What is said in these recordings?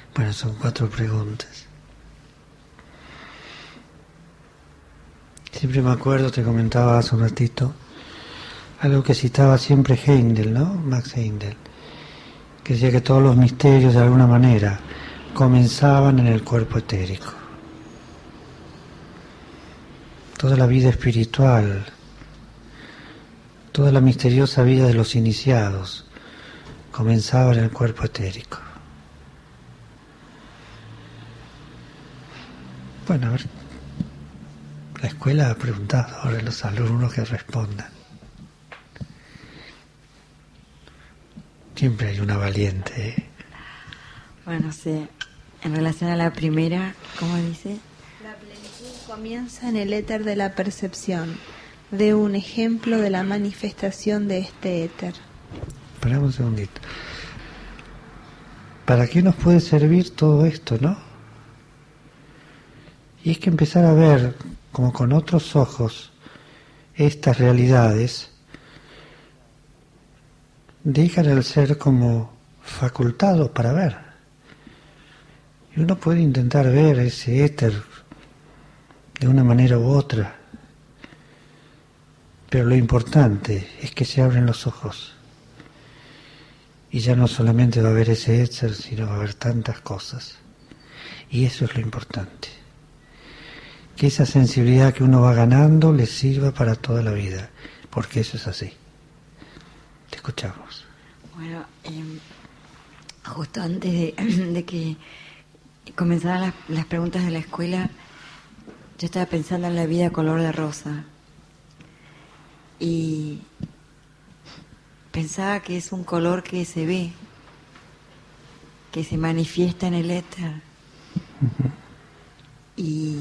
Bueno, son 4 preguntas. Siempre me acuerdo, te comentaba hace un ratito, algo que citaba siempre Heindel, ¿no? Max Heindel, que decía que todos los misterios de alguna manera comenzaban en el cuerpo etérico. Toda la vida espiritual, toda la misteriosa vida de los iniciados comenzaba en el cuerpo etérico. Bueno, a ver, la escuela ha preguntado, ahora los alumnos que respondan. Siempre hay una valiente, ¿eh? Bueno, sí, en relación a la primera, ¿cómo dice? La plenitud comienza en el éter de la percepción, de un ejemplo de la manifestación de este éter. Esperamos un segundito. ¿Para qué nos puede servir todo esto, no? Y es que empezar a ver como con otros ojos estas realidades dejan al ser como facultado para ver. Y uno puede intentar ver ese éter de una manera u otra, pero lo importante es que se abren los ojos y ya no solamente va a haber ese éter, sino va a haber tantas cosas, y eso es lo importante, que esa sensibilidad que uno va ganando le sirva para toda la vida, porque eso es así. Te escuchamos. Bueno, justo antes de que comenzaran las preguntas de la escuela, yo estaba pensando en la vida color de rosa y pensaba que es un color que se ve, que se manifiesta en el éter. Y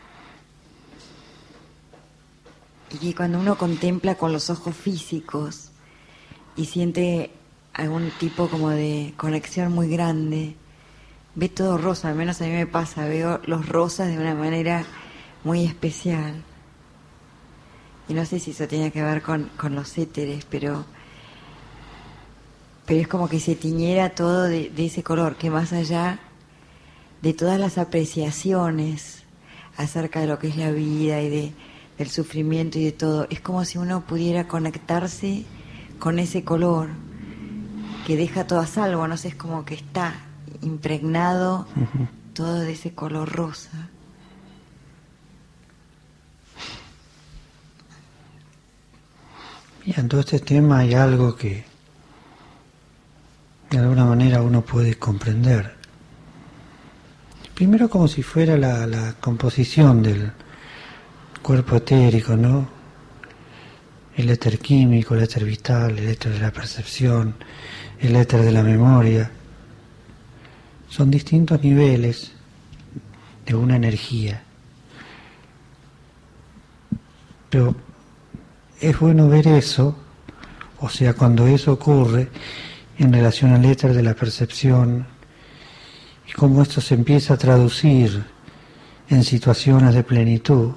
que cuando uno contempla con los ojos físicos y siente algún tipo como de conexión muy grande, ve todo rosa, al menos a mí me pasa, veo los rosas de una manera muy especial. Y no sé si eso tiene que ver con los éteres, pero es como que se tiñera todo de ese color, que más allá de todas las apreciaciones acerca de lo que es la vida y del sufrimiento y de todo, es como si uno pudiera conectarse con ese color que deja todo a salvo, no sé, es como que está impregnado todo de ese color rosa. Y en todo este tema hay algo que de alguna manera uno puede comprender. Primero como si fuera la composición del cuerpo etérico, ¿no? El éter químico, el éter vital, el éter de la percepción, el éter de la memoria. Son distintos niveles de una energía. Pero es bueno ver eso, o sea, cuando eso ocurre en relación al éter de la percepción, y cómo esto se empieza a traducir en situaciones de plenitud.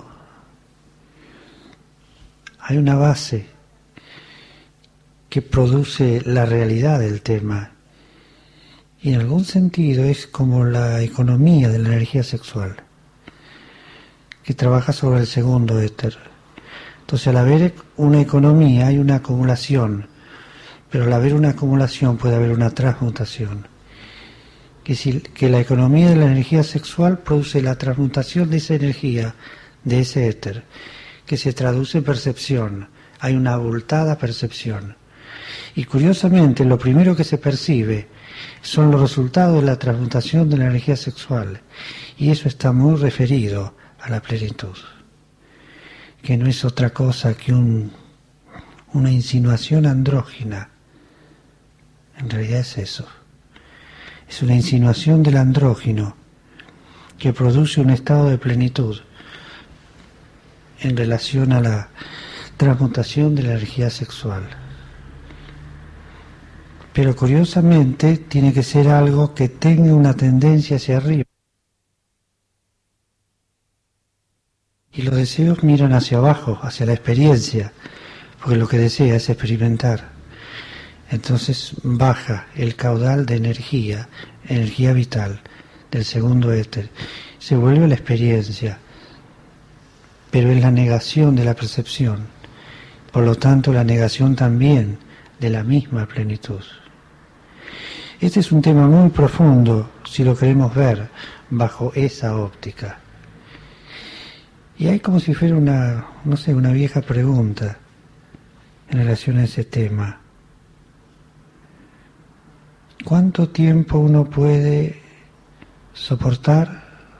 Hay una base que produce la realidad del tema, y en algún sentido es como la economía de la energía sexual, que trabaja sobre el segundo éter. Entonces, al haber una economía hay una acumulación, pero al haber una acumulación puede haber una transmutación. Que la economía de la energía sexual produce la transmutación de esa energía, de ese éter, que se traduce en percepción. Hay una abultada percepción. Y curiosamente, lo primero que se percibe son los resultados de la transmutación de la energía sexual. Y eso está muy referido a la plenitud, que no es otra cosa que una insinuación andrógina. En realidad es eso. Es una insinuación del andrógino que produce un estado de plenitud en relación a la transmutación de la energía sexual. Pero curiosamente tiene que ser algo que tenga una tendencia hacia arriba. Y los deseos miran hacia abajo, hacia la experiencia, porque lo que desea es experimentar. Entonces baja el caudal de energía vital, del segundo éter. Se vuelve la experiencia, pero es la negación de la percepción, por lo tanto la negación también de la misma plenitud. Este es un tema muy profundo si lo queremos ver bajo esa óptica. Y hay como si fuera una vieja pregunta en relación a ese tema. ¿Cuánto tiempo uno puede soportar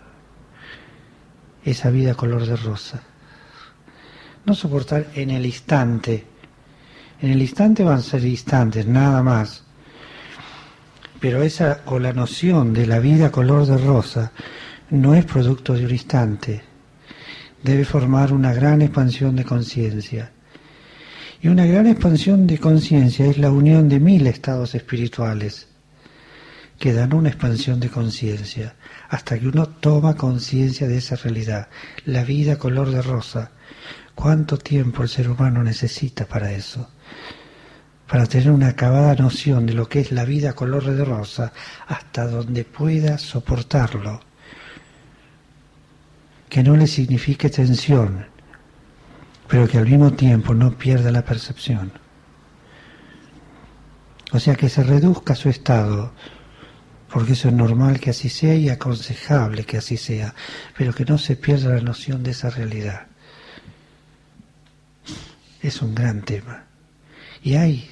esa vida color de rosa? No soportar en el instante. En el instante van a ser instantes, nada más. Pero esa o la noción de la vida color de rosa no es producto de un instante. Debe formar una gran expansión de conciencia. Y una gran expansión de conciencia es la unión de 1000 estados espirituales que dan una expansión de conciencia hasta que uno toma conciencia de esa realidad. La vida color de rosa. ¿Cuánto tiempo el ser humano necesita para eso? Para tener una acabada noción de lo que es la vida color de rosa hasta donde pueda soportarlo. Que no le signifique tensión, pero que al mismo tiempo no pierda la percepción. O sea, que se reduzca su estado, porque eso es normal que así sea y aconsejable que así sea, pero que no se pierda la noción de esa realidad. Es un gran tema. Y hay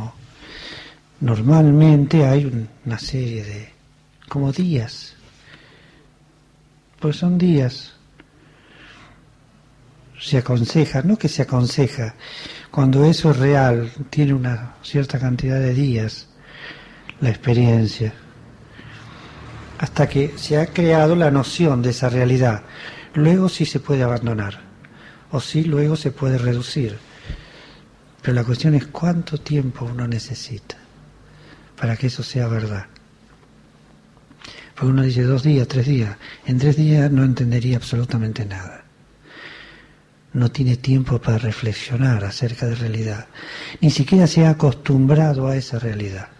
normalmente hay una serie de, como días, pues son días. Se aconseja, no que se aconseja, cuando eso es real, tiene una cierta cantidad de días, la experiencia, hasta que se ha creado la noción de esa realidad. Luego sí se puede abandonar, o sí luego se puede reducir. Pero la cuestión es cuánto tiempo uno necesita para que eso sea verdad. Porque uno dice 2 días, 3 días. En 3 días no entendería absolutamente nada. No tiene tiempo para reflexionar acerca de realidad. Ni siquiera se ha acostumbrado a esa realidad.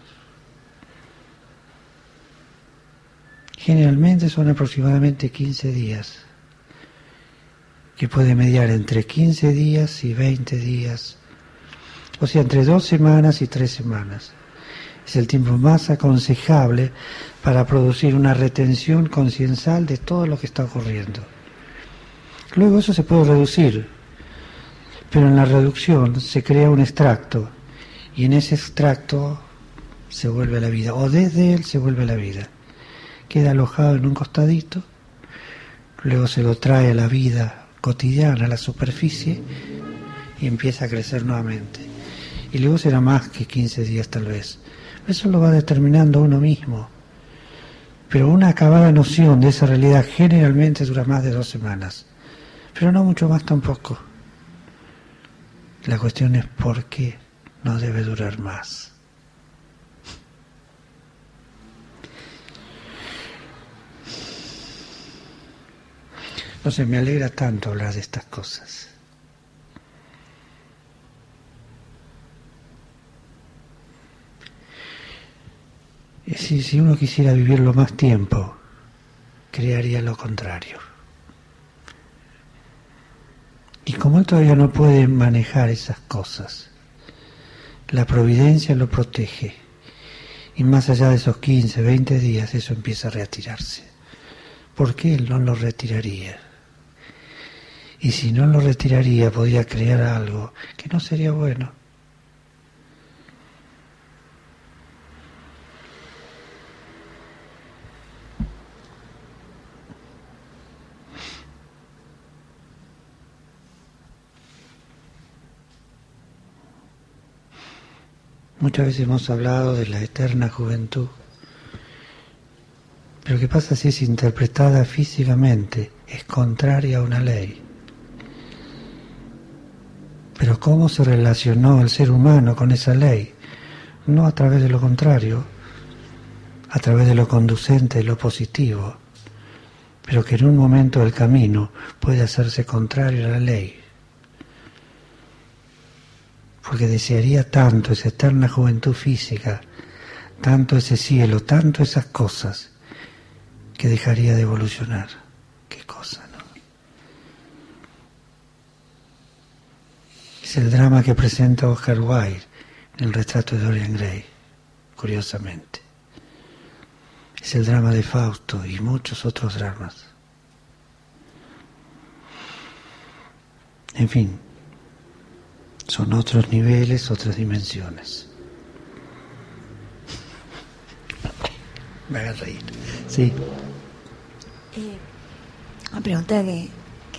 Generalmente son aproximadamente 15 días, que puede mediar entre 15 días y 20 días, o sea, entre 2 semanas y 3 semanas. Es el tiempo más aconsejable para producir una retención conciencial de todo lo que está ocurriendo. Luego eso se puede reducir, pero en la reducción se crea un extracto, y en ese extracto se vuelve la vida, o desde él se vuelve la vida. Queda alojado en un costadito, luego se lo trae a la vida cotidiana, a la superficie, y empieza a crecer nuevamente. Y luego será más que 15 días tal vez. Eso lo va determinando uno mismo. Pero una acabada noción de esa realidad generalmente dura más de 2 semanas. Pero no mucho más tampoco. La cuestión es por qué no debe durar más. No sé, me alegra tanto hablar de estas cosas. Si uno quisiera vivirlo más tiempo, crearía lo contrario. Y como él todavía no puede manejar esas cosas, la providencia lo protege. Y más allá de esos 15, 20 días, eso empieza a retirarse. ¿Por qué él no lo retiraría? Y si no lo retiraría, podría crear algo que no sería bueno. Muchas veces hemos hablado de la eterna juventud, pero ¿qué pasa si es interpretada físicamente? Es contraria a una ley. Pero ¿cómo se relacionó el ser humano con esa ley? No a través de lo contrario, a través de lo conducente, de lo positivo, pero que en un momento del camino puede hacerse contrario a la ley. Porque desearía tanto esa eterna juventud física, tanto ese cielo, tanto esas cosas, que dejaría de evolucionar. Qué cosa, ¿no? Es el drama que presenta Oscar Wilde en el retrato de Dorian Gray, curiosamente. Es el drama de Fausto y muchos otros dramas. En fin, son otros niveles, otras dimensiones. Me hagas reír. Sí. Una pregunta que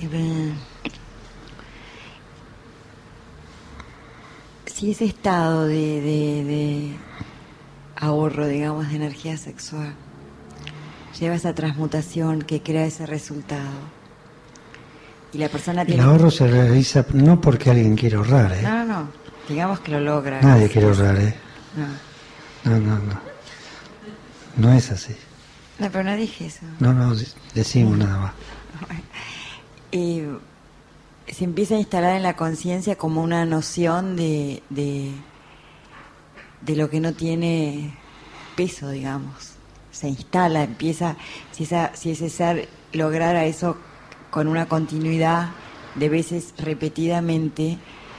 si ese estado de ahorro, digamos, de energía sexual lleva esa transmutación que crea ese resultado y la persona tiene... El ahorro se realiza no porque alguien quiere ahorrar, ¿eh? No, digamos que lo logra. Nadie quiere ahorrar, ¿eh? No. No es así. No, pero no dije eso. No, decimos nada más. Se empieza a instalar en la conciencia como una noción de lo que no tiene peso, digamos. Se instala, empieza, si ese ser lograra eso con una continuidad de veces repetidamente,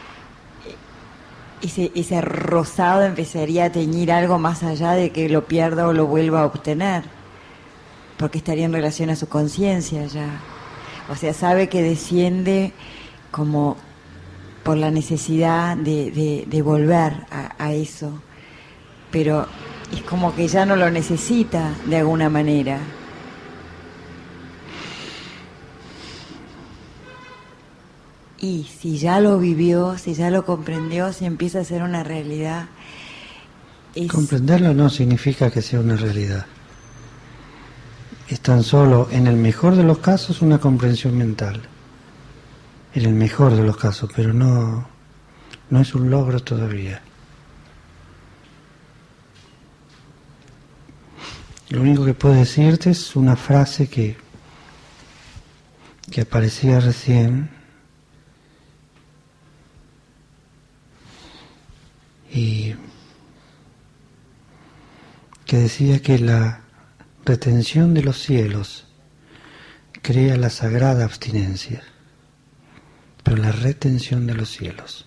ese rosado empezaría a teñir algo más allá de que lo pierda o lo vuelva a obtener, porque estaría en relación a su conciencia ya. O sea, sabe que desciende como por la necesidad de volver a eso, pero es como que ya no lo necesita de alguna manera. Y si ya lo vivió, si ya lo comprendió, si empieza a ser una realidad... Comprenderlo no significa que sea una realidad. Es tan solo, en el mejor de los casos, una comprensión mental. En el mejor de los casos, pero no es un logro todavía. Lo único que puedo decirte es una frase que aparecía recién y que decía que la retención de los cielos crea la sagrada abstinencia, pero la retención de los cielos,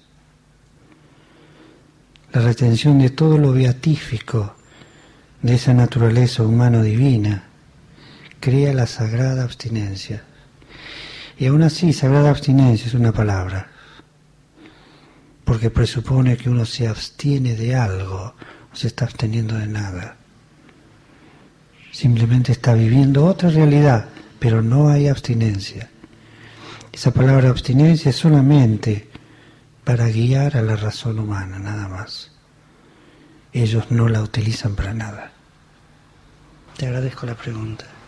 la retención de todo lo beatífico de esa naturaleza humano-divina, crea la sagrada abstinencia. Y aún así, sagrada abstinencia es una palabra, porque presupone que uno se abstiene de algo, no se está absteniendo de nada. Simplemente está viviendo otra realidad, pero no hay abstinencia. Esa palabra abstinencia es solamente para guiar a la razón humana, nada más. Ellos no la utilizan para nada. Te agradezco la pregunta.